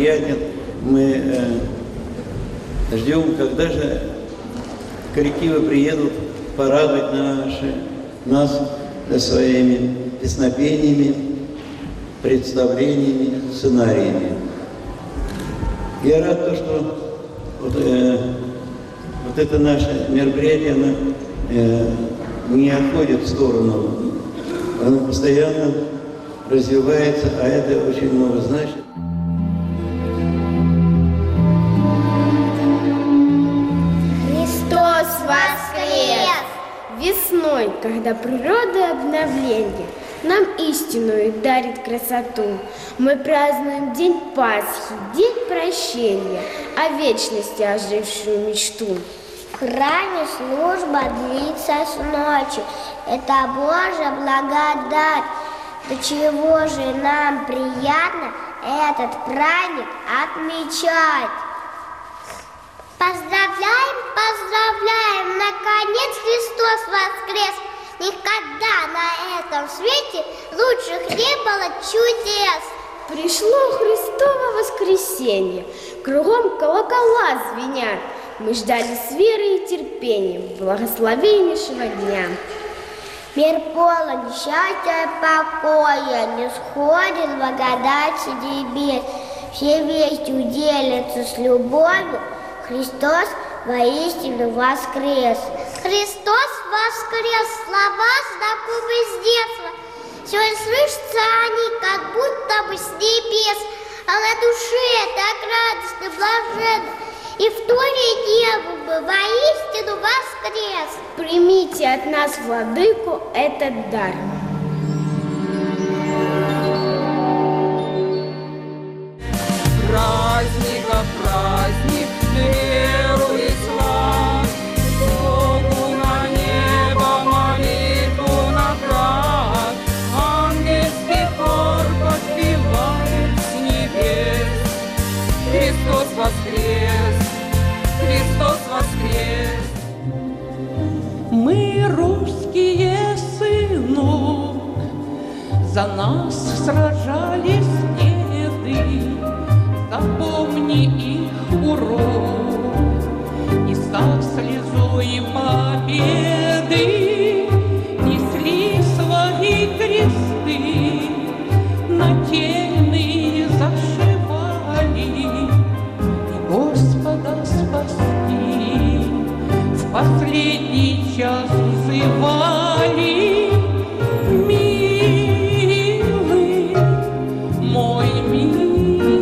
приятен. Мы ждем, когда же коллективы приедут порадовать нас своими песнопениями, представлениями, сценариями. Я рад, что вот это наше мероприятие, оно не отходит в сторону, оно постоянно развивается, а это очень много значит. Христос воскрес! Весной, когда природа обновление нам истинную дарит красоту, мы празднуем День Пасхи, День прощения, о вечности ожившую мечту. В храме служба длится с ночи, это Божья благодать. До чего же нам приятно этот праздник отмечать. Поздравляем, поздравляем, наконец Христос воскрес. Никогда на этом свете лучших не было чудес. Пришло Христово воскресенье, кругом колокола звенят. Мы ждали с верой и терпением благословеннейшего дня. Мир полон счастья и покоя, не сходит благодать небес. Все вестью делятся с любовью, Христос воистину воскрес. Христос воскрес, слова знакомые с детства. Сегодня слышатся они, как будто бы с небес, а на душе так радостно, блаженно. И в торе небу бы воистину воскрес. Примите от нас, Владыку, этот дар. Праздника праздник, веру и слав, Богу на небо молитву направь, ангельский хор подпевает с небес. Христос воскрес, Христос воскрес. Мы, русские сынок, за нас сражались деды. Запомни их урок, и со слезой победы несли свои кресты, нательные зашивали, и Господа спасти в последний час взывали. Милый мой, милый,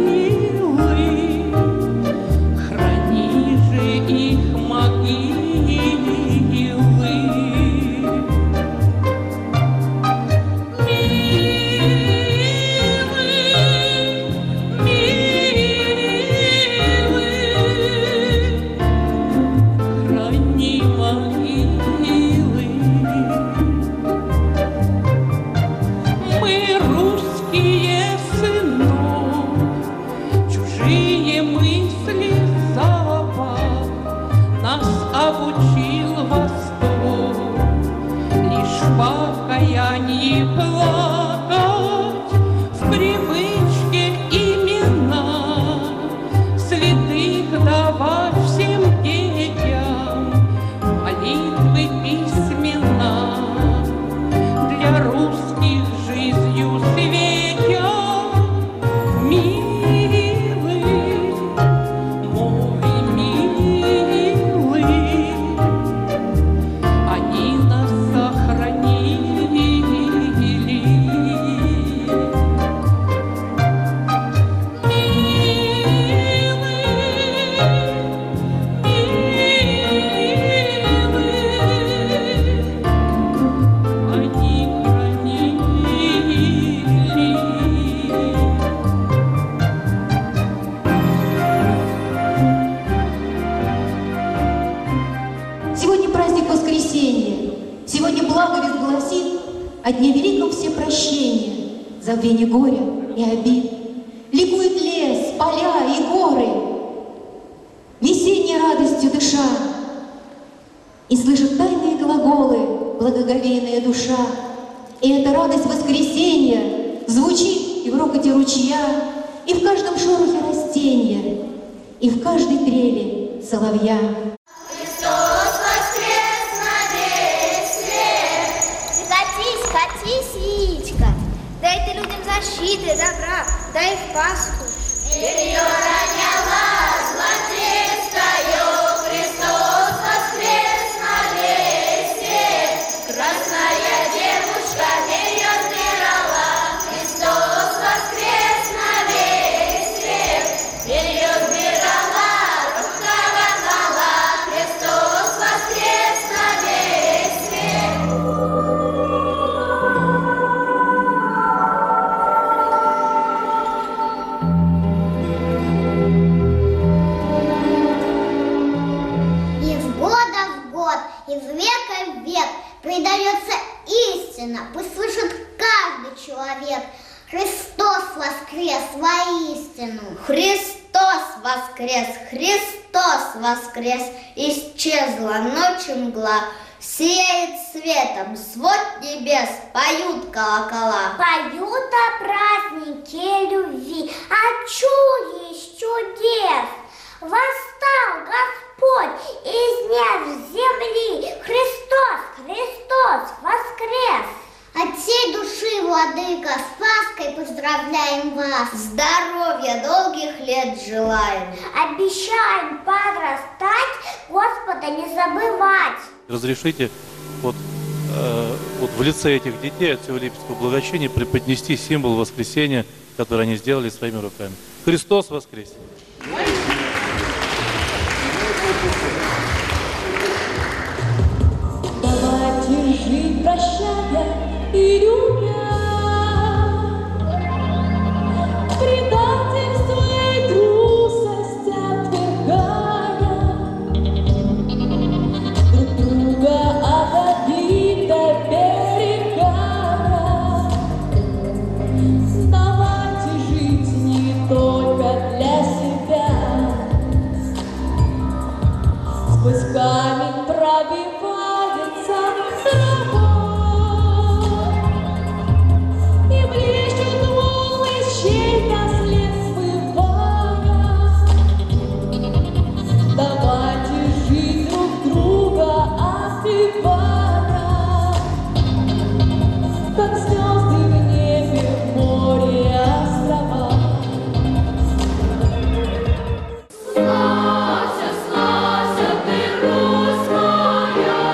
о дне великом все прощения, забвение горя и обид. Ликует лес, поля и горы, весенней радостью дыша, и слышит тайные глаголы благоговейная душа. И эта радость воскресенья звучит и в рокоте ручья, и в каждом шорохе растет. почтенья, и в каждой трели соловья. Христос воскрес на весь свет! Катись, катись, яичко! Дай ты людям защиты, добра, дай в Пасху. Ее родилась золотистою, Христос воскрес на весь свет. Красная девушка ее сбирала, Христос воскрес на весь свет. Ее сбирала, руководала, Христос воскрес на весь свет. Из века в век предается истина, пусть слышит каждый человек. Христос воскрес воистину. Христос воскрес, Христос воскрес. Исчезла ночь и мгла, сияет светом свод небес, поют колокола. Поют о празднике любви, о чуде из чудес. Восстал Господь из недр земли, Христос, Христос воскрес! От всей души, Владыка, с Пасхой поздравляем вас! Здоровья, долгих лет желаем! Обещаем подрастать, Господа не забывать! Разрешите вот в лице этих детей от всего Липецкого благочиния преподнести символ воскресения, который они сделали своими руками. Христос воскрес! Давайте жить, прощая и любя, предательство и трусость отвергая, друг друга от обида берегая. Давайте жить не только для себя, сквозь камень пробивается тропа, и блещут волны чей-то след смывая. Давайте жить друг друга отпевая, как звезды в небе, в море острова. Славься, славься ты, Русь моя!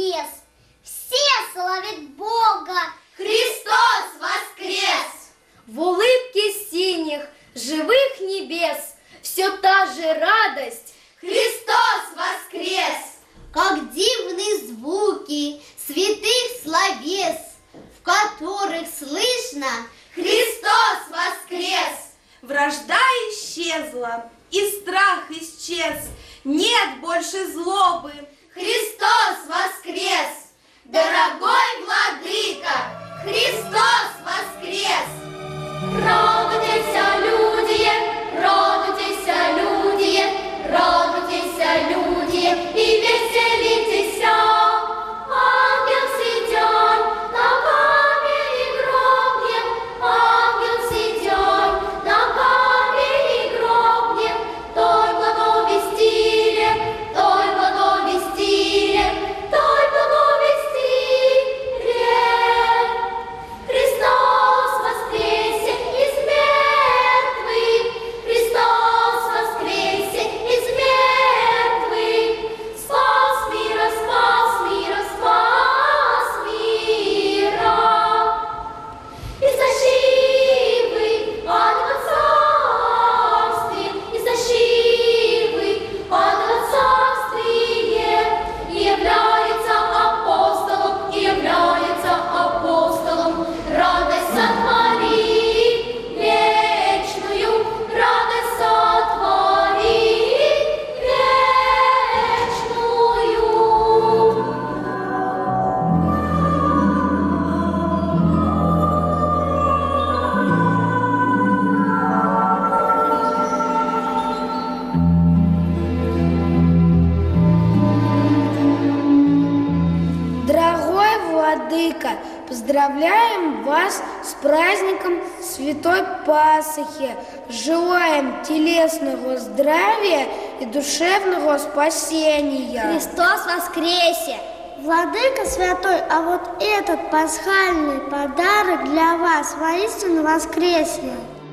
небес. Все славят Бога. Христос воскрес! В улыбке синих, живых небес все та же радость. Христос воскрес! Как дивные звуки святых словес, в которых слышно Христос воскрес! Вражда исчезла, и страх исчез, нет больше злобы. Христос воскрес! Дорогой владыка, Христос воскрес! Радуйтесь, люди, радуйтесь, люди, радуйтесь, люди, и веселитесь. Ангел сидяй на камне гробне, ангел сидяй на камне гробне, той благовестили, той благовестили, той благовестили. Христос воскресе из мертвых, Христос воскресе из мертвых, спас мира, спас мира, спас мира. Изощивый ангел царствие, изощивый ангел царствие, является апостолом, является апостолом, радость сотвори вечную, радость сотвори вечную. Дорогой владыка, поздравляем вас с праздником Святой Пасхи. Желаем телесного здравия и душевного спасения. Христос воскресе! Владыка Святой, а вот этот пасхальный подарок для вас воистину воскресный.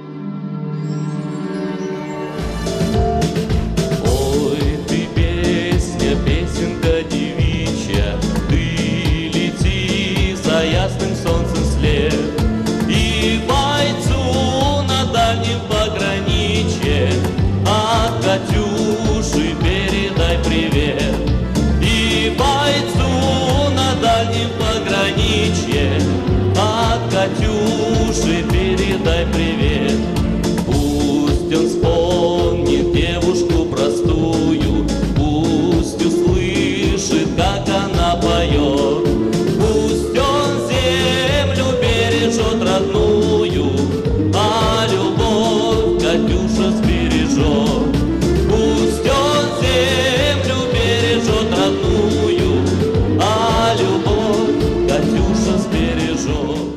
Ой, ты песня, песенка девичья, ты лети за ясным солнцем след, и бойцу на дальнем пограничье от Катюши передай привет. И бойцу на дальнем пограничье от Катюши передай привет. Пусть он вспомнит девушку простую, пусть услышит, как она поет. Пусть он землю бережет родную, а любовь Катюша сбережет. Пусть он землю бережет родную, а любовь Катюша сбережет.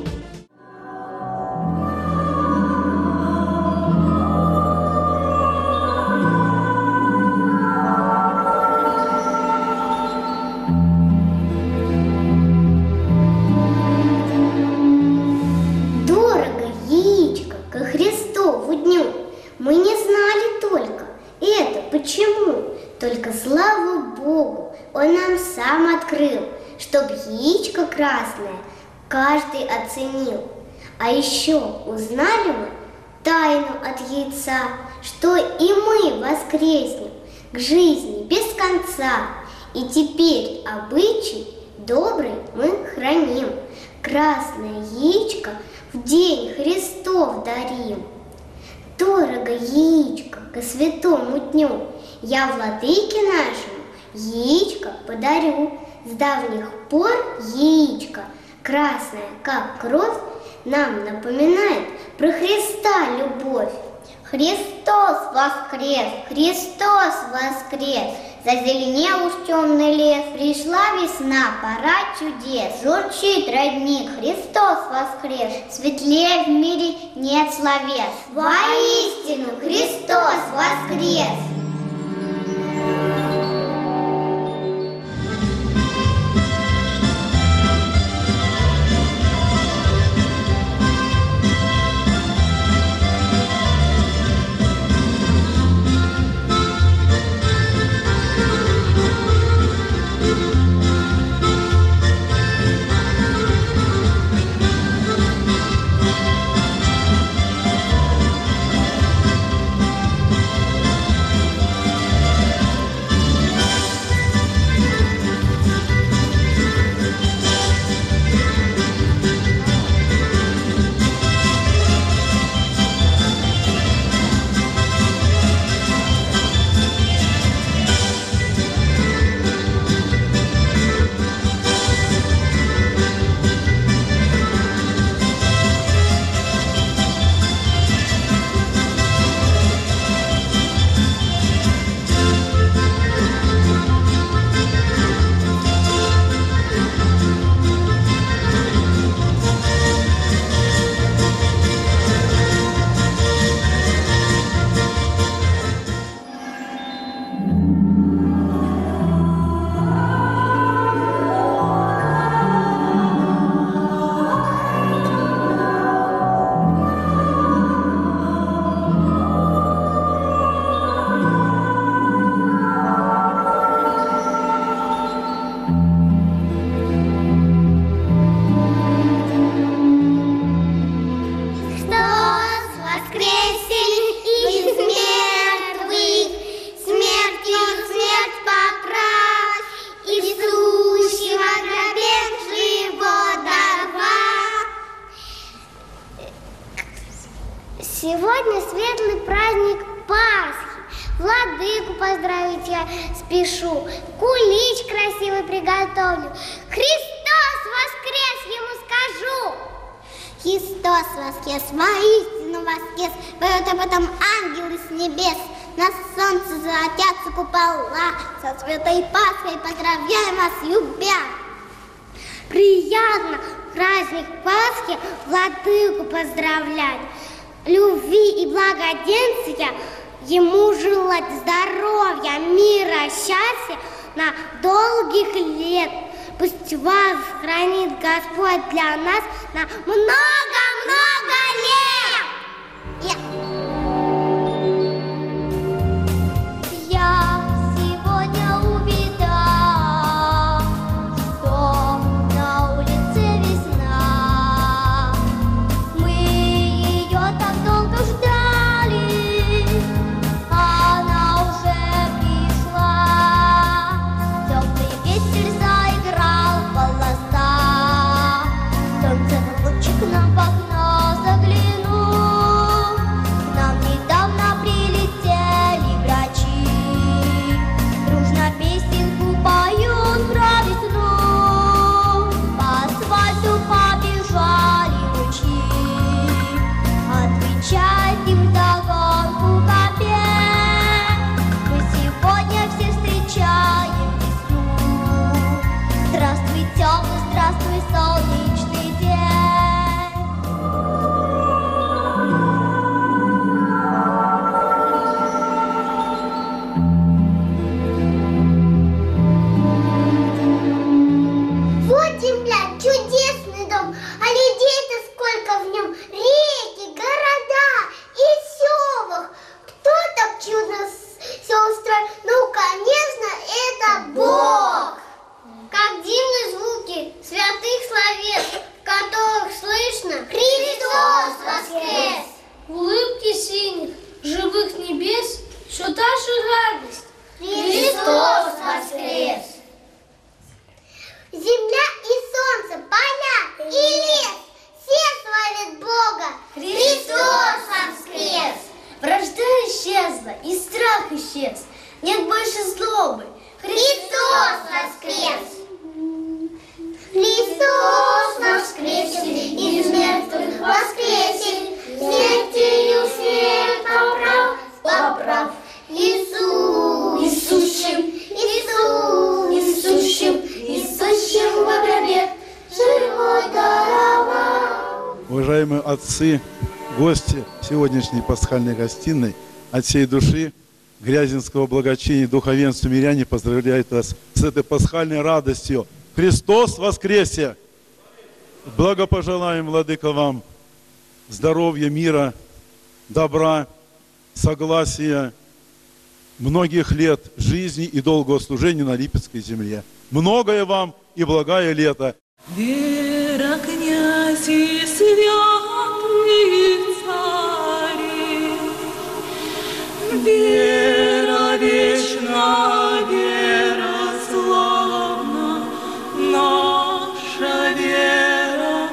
Дорого яичко ко Христову дню. Мы не знали только это почему. Только слава Богу, Он нам сам открыл, чтоб яичко красное каждый оценил. А еще узнали мы тайну от яйца, что и мы воскреснем к жизни без конца. И теперь обычай добрый мы храним, красное яичко в день Христов дарим. Дорого яичко ко святому дню, я владыке нашему яичко подарю. С давних пор яичко, красное как кровь, нам напоминает про Христа любовь. Христос воскрес, Христос воскрес, зазеленел уж темный лес, пришла весна, пора чудес. Журчит родник, Христос воскрес, светлее в мире нет словес. Воистину Христос воскрес! Сегодня светлый праздник Пасхи. Владыку поздравить я спешу, кулич красивый приготовлю. Христос воскрес, ему скажу. Христос воскрес, воистину воскрес, поют об этом ангелы с небес. На солнце золотятся купола, со святой Пасхой поздравляем вас, любя. Приятно праздник Пасхи владыку поздравлять. Любви и благоденствия ему желать, здоровья, мира, счастья на долгих лет. Пусть вас хранит Господь для нас на много-много лет. Я сегодня увидала, что на улице весна. Мы ее так долго ждали, она уже пришла. Теплый ветер заиграл в волосах, солнце лучик нам в окно заглянул. К нам недавно прилетели грачи, дружно песенку поют про весну. По асфальту побежали лучи, отвечает им догонку капель. Мы сегодня все встречаем весну. Здравствуй, теплый, здравствуй, солнечный день. Вот земля, чудесный дом, а людей-то сколько в нем. Реки, города и села. Кто так чудно все устроил? Ну, конечно, это Бог. Как дивны звуки святых словес, в которых слышно Христос воскрес. В улыбке синих, живых небес все та же радость. Христос воскрес. Земля и солнце, поля и лес, все славят Бога. Христос воскрес. Вражда исчезла, и страх исчез. Нет больше злобы. Христос воскрес. Христос воскресен, из мертвых воскресен, смертью смерть поправ. Иисущим во гробе живой даровал. Уважаемые отцы, гости сегодняшней пасхальной гостиной, от всей души Грязинского благочиния духовенства миряне поздравляют вас с этой пасхальной радостью. Христос воскресе! Благопожелаем, владыка, вам здоровья, мира, добра, согласия, многих лет жизни и долгого служения на Липецкой земле. Многое вам и благое лето. Вера, князи, святые цари, вера вечна, вера славна, наша вера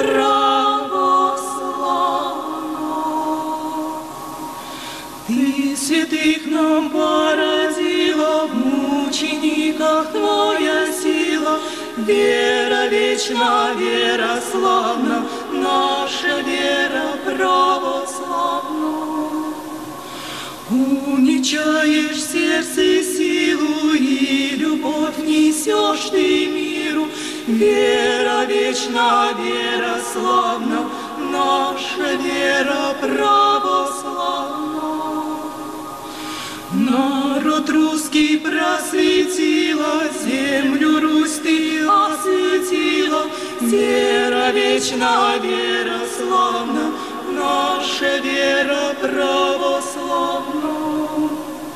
православна. Ты святых нам поразила, в мучениках твоя сила. Вера вечна, вера славна, наша вера православна. Умечаешь сердце силу и любовь несешь ты миру. Вера вечна, вера славна, наша вера православна. Народ русский просветила, землю Русь ты осветила. Вера вечна, вера славна, наша вера православна.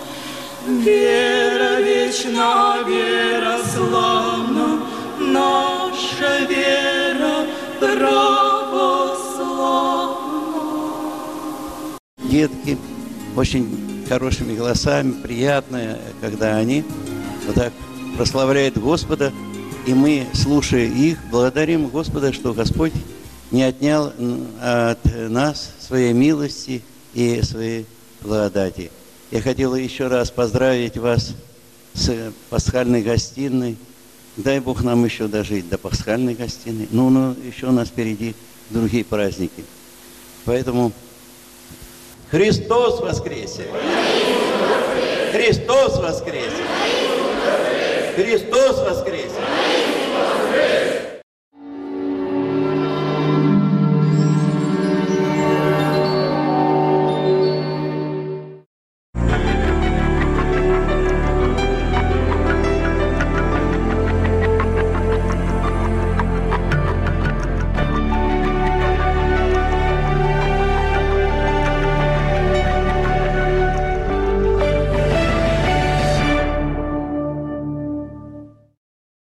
Вера вечна, вера славна, наша вера православна. Детки очень хорошими голосами, приятно, когда они вот так прославляют Господа, и мы, слушая их, благодарим Господа, что Господь не отнял от нас своей милости и своей благодати. Я хотел еще раз поздравить вас с пасхальной гостиной. Дай Бог нам еще дожить до пасхальной гостиной. Но еще у нас впереди другие праздники. Поэтому Христос воскресе! Христос воскресе! Христос воскресе!